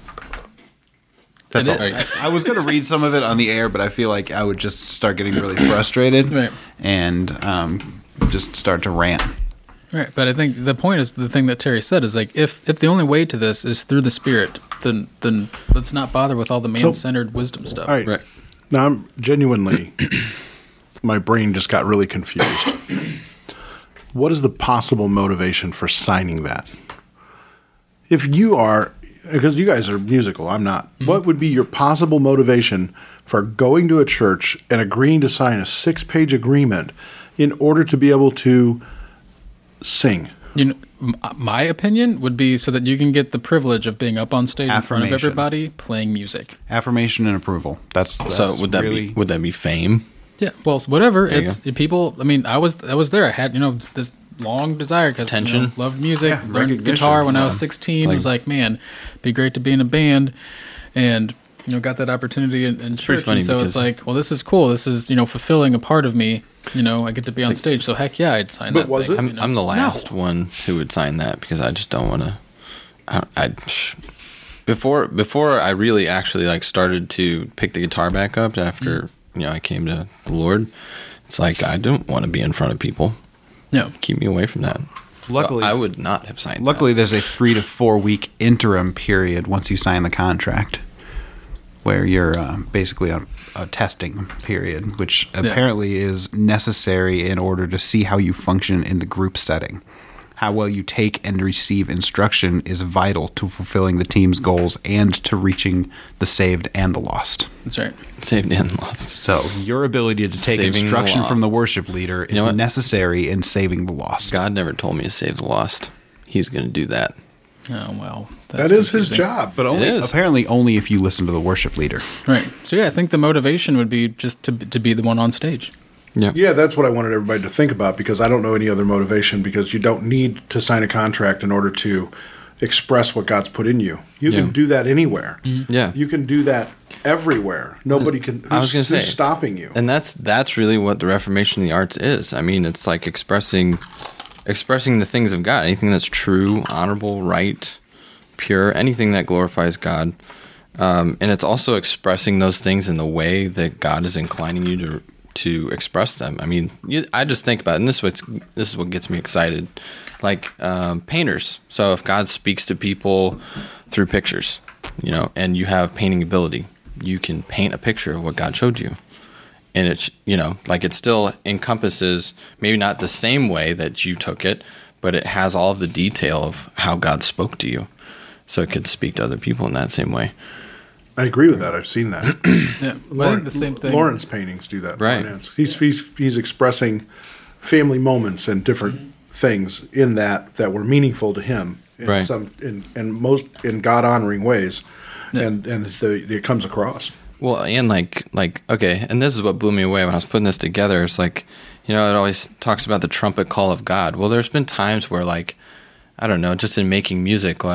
That's It all. is. I, I was going to read some of it on the air, but I feel like I would just start getting really frustrated Right. and um, just start to rant. Right, but I think the point is the thing that Terry said is like if if the only way to this is through the Spirit, then then let's not bother with all the man-centered wisdom stuff. All right. Right. Now I'm genuinely, my brain just got really confused. What is the possible motivation for signing that? If you are, because you guys are musical, I'm not. What would be your possible motivation for going to a church and agreeing to sign a six-page agreement in order to be able to sing? You know, m- my opinion would be so that you can get the privilege of being up on stage in front of Affirmation. everybody playing music. Affirmation and approval. That's, that's So would that really, be would that be fame? Yeah, well, it's whatever. There you It's people. I mean, I was I was there. I had you know this long desire because Attention. you know, loved music, Yeah, learned recognition. guitar when I was Yeah. sixteen. Like- was like, man, it'd be great to be in a band, and you know, got that opportunity in, in pretty church. funny And so it's because- like, well, this is cool. This is you know fulfilling a part of me. You know, I get to be on stage. So heck yeah, I'd sign But that. was thing, it? I'm, you know? I'm the No. last one who would sign that because I just don't want to. I, I before before I really actually like started to pick the guitar back up after you know I came to the Lord. It's like I don't want to be in front of people. No. Keep me away from that. Luckily- So I would not have signed. Luckily, there's a three to four week interim period once you sign the contract, where you're uh, basically on a testing period, which apparently is necessary in order to see how you function in the group setting. How well you take and receive instruction is vital to fulfilling the team's goals and to reaching the saved and the lost. That's right. that. Saved and lost. So, your ability to take Saving the instruction from the lost. worship leader is know what? necessary in saving the lost. God never told me to save the lost. He's going to do that. Oh well, That is his confusing. job. But only is. apparently only if you listen to the worship leader. Right. So yeah, I think the motivation would be just to to be the one on stage. Yeah. Yeah, that's what I wanted everybody to think about because I don't know any other motivation because you don't need to sign a contract in order to express what God's put in you. You Yeah. can do that anywhere. Yeah. You can do that everywhere. Nobody can. Who's, I was gonna say, who's stopping you? And that's that's really what the Reformation of the Arts is. I mean, it's like expressing expressing the things of God, anything that's true, honorable, right, pure, anything that glorifies God. Um, and it's also expressing those things in the way that God is inclining you to to express them. I mean, you, I just think about it, and this is what's, this is what gets me excited. Like um, painters. So if God speaks to people through pictures, you know, and you have painting ability, you can paint a picture of what God showed you. And it's, you know, like it still encompasses maybe not the same way that you took it, but it has all of the detail of how God spoke to you. So it could speak to other people in that same way. I agree with that. I've seen that. Yeah. Well, I think the same thing. Lawrence paintings do that. Right. Lawrence. He's, he's he's expressing family moments and different things in that that were meaningful to him in Right. some in, in most in God honoring ways, Yeah. and and the, it comes across. Well, and like, like, okay, and this is what blew me away when I was putting this together. It's like, you know, it always talks about the trumpet call of God. Well, there's been times where, like, I don't know, just in making music, like,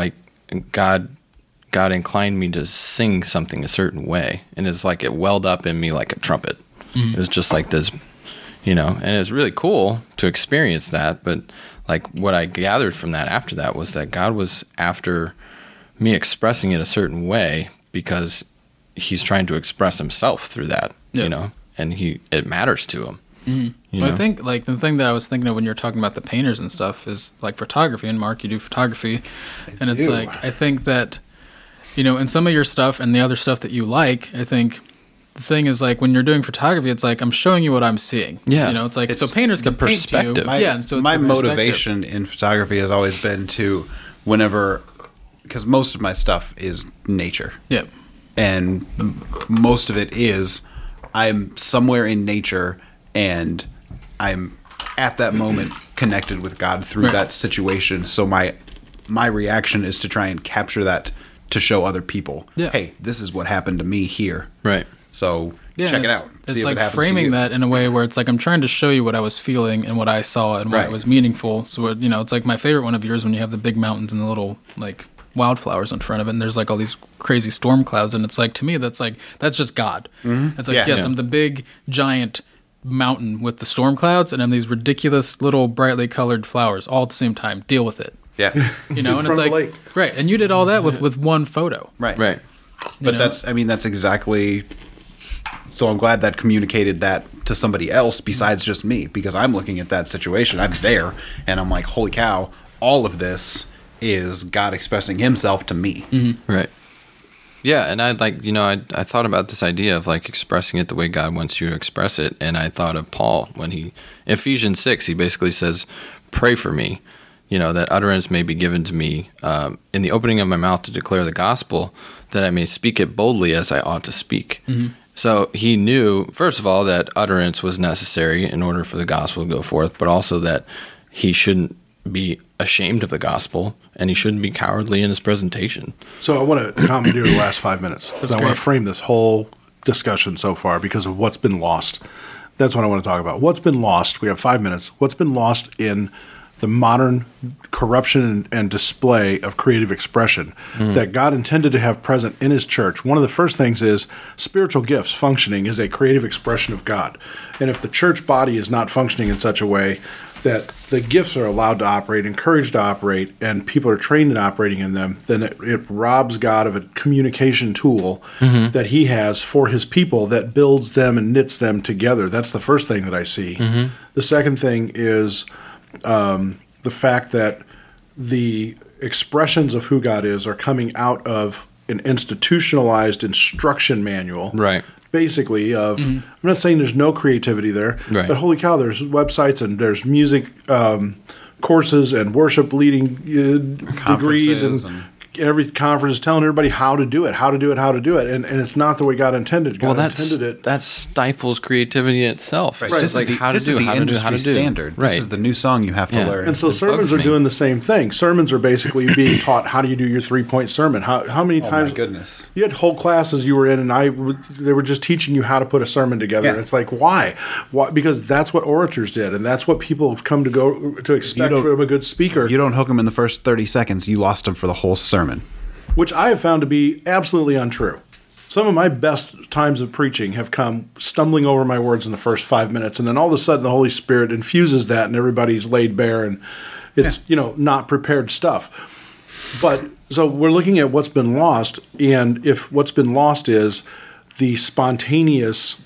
God God inclined me to sing something a certain way, and it's like it welled up in me like a trumpet. Mm-hmm. It was just like this, you know, and it was really cool to experience that. But like what I gathered from that after that was that God was after me expressing it a certain way because he's trying to express himself through that, yeah. you know, and he it matters to him. Mm-hmm. But I think like the thing that I was thinking of when you're talking about the painters and stuff is like photography. And Mark, you do photography, I and do. It's like I think that you know in some of your stuff and the other stuff that you like, I think the thing is like when you're doing photography, it's like I'm showing you what I'm seeing. Yeah, you know, it's like it's so painters can paint to you. My, yeah, so my motivation in photography has always been to whenever because most of my stuff is nature. Yeah, and most of it is I'm somewhere in nature. And I'm at that moment connected with God through right. that situation. So my my reaction is to try and capture that to show other people. Yeah. Hey, this is what happened to me here. Right. So yeah, check it out. It's See like if it framing that in a way where it's like I'm trying to show you what I was feeling and what I saw and why right. it was meaningful. So you know, it's like my favorite one of yours when you have the big mountains and the little like wildflowers in front of it, and there's like all these crazy storm clouds, and it's like to me that's like that's just God. Mm-hmm. It's like yeah, yes, yeah. I'm the big giant mountain with the storm clouds and then these ridiculous little brightly colored flowers all at the same time. Deal with it. Yeah. You know, and it's like right. And you did all that with, with one photo. Right. Right. But know? that's I mean that's exactly so I'm glad that communicated that to somebody else besides just me, because I'm looking at that situation. I'm there and I'm like, holy cow, all of this is God expressing himself to me. Mm-hmm. Right. Yeah, and I like you know I I thought about this idea of like expressing it the way God wants you to express it, and I thought of Paul when he Ephesians six he basically says, "Pray for me, you know that utterance may be given to me um, in the opening of my mouth to declare the gospel, that I may speak it boldly as I ought to speak." Mm-hmm. So he knew first of all that utterance was necessary in order for the gospel to go forth, but also that he shouldn't be ashamed of the gospel, and he shouldn't be cowardly in his presentation. So I want to commandeer the last five minutes. I want to frame this whole discussion so far because of what's been lost. That's what I want to talk about. What's been lost? We have five minutes. What's been lost in the modern corruption and, and display of creative expression mm. that God intended to have present in his church? One of the first things is spiritual gifts functioning is a creative expression of God. And if the church body is not functioning in such a way that the gifts are allowed to operate, encouraged to operate, and people are trained in operating in them, then it, it robs God of a communication tool mm-hmm. that he has for his people that builds them and knits them together. That's the first thing that I see. Mm-hmm. The second thing is um, the fact that the expressions of who God is are coming out of an institutionalized instruction manual. Right. Basically, of mm-hmm. I'm not saying there's no creativity there, right. but holy cow, there's websites and there's music um, courses and worship leading uh, degrees and, and every conference is telling everybody how to do it, how to do it, how to do it, and, and it's not the way God intended. God well, that's, intended it. That stifles creativity itself. Right. Right. This like is the, how to do, how to do, how to do. Standard. Right. This is the new song you have to yeah. learn. And so it sermons are me. doing the same thing. Sermons are basically being taught how do you do your three-point sermon. How how many oh times? My goodness. You had whole classes you were in, and I they were just teaching you how to put a sermon together. Yeah. And it's like why? Why? Because that's what orators did, and that's what people have come to go to expect from a good speaker. You don't hook them in the first thirty seconds. You lost them for the whole sermon. Which I have found to be absolutely untrue. Some of my best times of preaching have come stumbling over my words in the first five minutes, and then all of a sudden the Holy Spirit infuses that, and everybody's laid bare, and it's yeah. you know not prepared stuff. But so we're looking at what's been lost, and if what's been lost is the spontaneous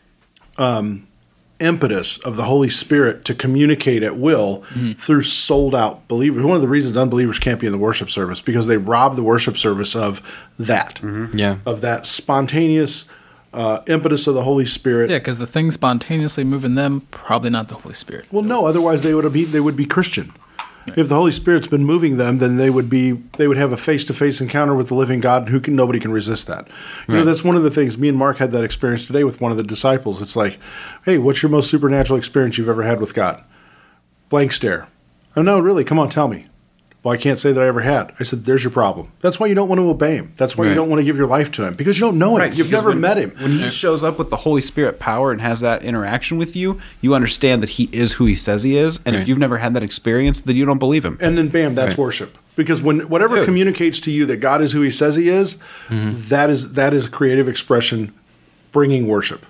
um, impetus of the Holy Spirit to communicate at will mm-hmm. through sold-out believers. One of the reasons unbelievers can't be in the worship service because they rob the worship service of that, mm-hmm. yeah, of that spontaneous uh, impetus of the Holy Spirit. Yeah, because the thing spontaneously moving them, probably not the Holy Spirit. Well, no, otherwise they would be they would be Christian. Right. If the Holy Spirit's been moving them, then they would be they would have a face-to-face encounter with the living God. Who can nobody can resist that. You right. know, that's one of the things. Me and Mark had that experience today with one of the disciples. It's like, hey, what's your most supernatural experience you've ever had with God? Blank stare. Oh no, really? Come on, tell me. Well, I can't say that I ever had. I said, there's your problem. That's why you don't want to obey him. That's why Right. you don't want to give your life to him, because you don't know him. Right, You've because never when- met him. When he shows up with the Holy Spirit power and has that interaction with you, you understand that he is who he says he is. And Right. if you've never had that experience, then you don't believe him. And then bam, that's Right. worship. Because when whatever Dude. communicates to you that God is who he says he is, that is that is creative expression bringing worship.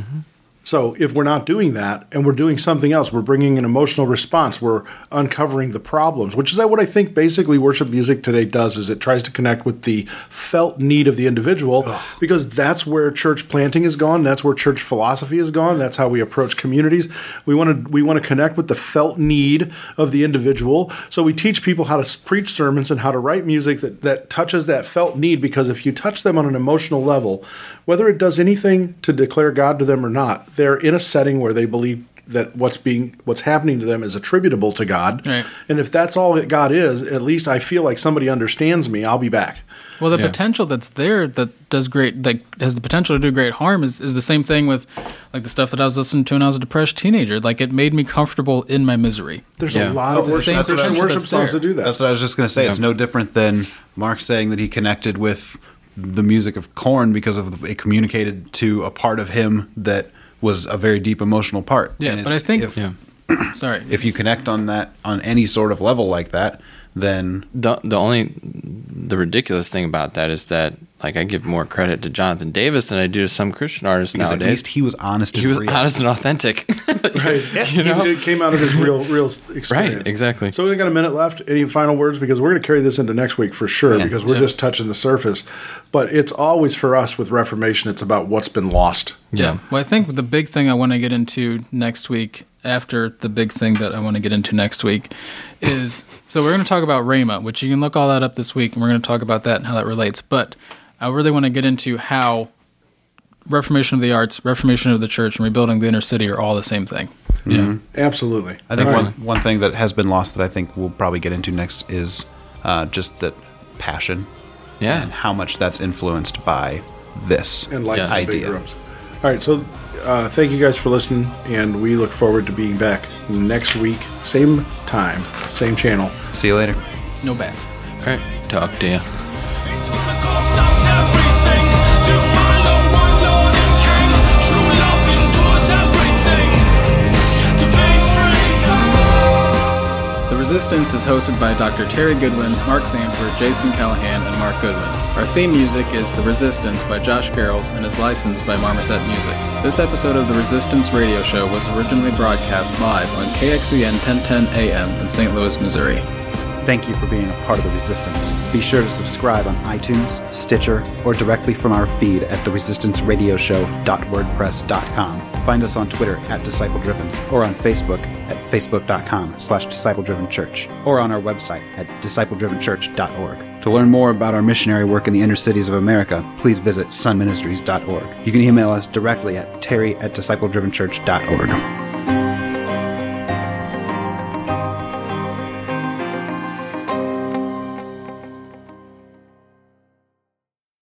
So if we're not doing that and we're doing something else, we're bringing an emotional response, we're uncovering the problems, which is what I think basically worship music today does, is it tries to connect with the felt need of the individual, because that's where church planting has gone, that's where church philosophy has gone, that's how we approach communities. We want to we want to connect with the felt need of the individual. So we teach people how to s- preach sermons and how to write music that, that touches that felt need, because if you touch them on an emotional level, whether it does anything to declare God to them or not, they're in a setting where they believe that what's being what's happening to them is attributable to God. Right. And if that's all that God is, at least I feel like somebody understands me, I'll be back. Well, the Yeah. potential that's there that does great, that has the potential to do great harm, is, is the same thing with like the stuff that I was listening to when I was a depressed teenager. Like, it made me comfortable in my misery. There's Yeah. a lot It's of the worship, same Christian potential worship that's songs there. that do that. That's what I was just going to say. It's no different than Mark saying that he connected with the music of Korn because of the, it communicated to a part of him that was a very deep emotional part. Yeah, And but I it's- think- if, Yeah. Sorry. if you connect on that on any sort of level like that, then The the only the ridiculous thing about that is that, like, I give more credit to Jonathan Davis than I do to some Christian artists because at nowadays. least he was honest. He and was real. honest and authentic. Right. You know? It came out of his real real experience. Right, exactly. So we only got a minute left. Any final words? Because we're going to carry this into next week for sure, Yeah. because we're Yeah. just touching the surface. But it's always, for us with Reformation, it's about what's been lost. Yeah. Well, I think the big thing I want to get into next week, after the big thing that I want to get into next week, is so we're going to talk about Rhema, which you can look all that up this week, and we're going to talk about that and how that relates. But I really want to get into how Reformation of the arts, Reformation of the church, and rebuilding the inner city are all the same thing. Yeah. Absolutely. I think All one right. one thing that has been lost that I think we'll probably get into next is uh, just that passion, Yeah. and how much that's influenced by this And lights Yeah. and big idea. rooms. All right. So uh, thank you guys for listening, and we look forward to being back next week, same time, same channel. See you later. No bats. All right. Talk to you. It's gonna cost us everything to follow one Lord and King. True love endures everything to be free. The Resistance is hosted by Doctor Terry Goodwin, Mark Sanford, Jason Callahan, and Mark Goodwin. Our theme music is The Resistance by Josh Garrels and is licensed by Marmoset Music. This episode of The Resistance Radio Show was originally broadcast live on K X E N ten ten A M in Saint Louis, Missouri. Thank you for being a part of The Resistance. Be sure to subscribe on iTunes, Stitcher, or directly from our feed at the resistance radio show dot wordpress dot com. Find us on Twitter at Disciple Driven, or on Facebook at facebook.com slash Disciple Driven Church, or on our website at disciple driven church dot org. To learn more about our missionary work in the inner cities of America, please visit sun ministries dot org. You can email us directly at terry at disciple driven church dot org.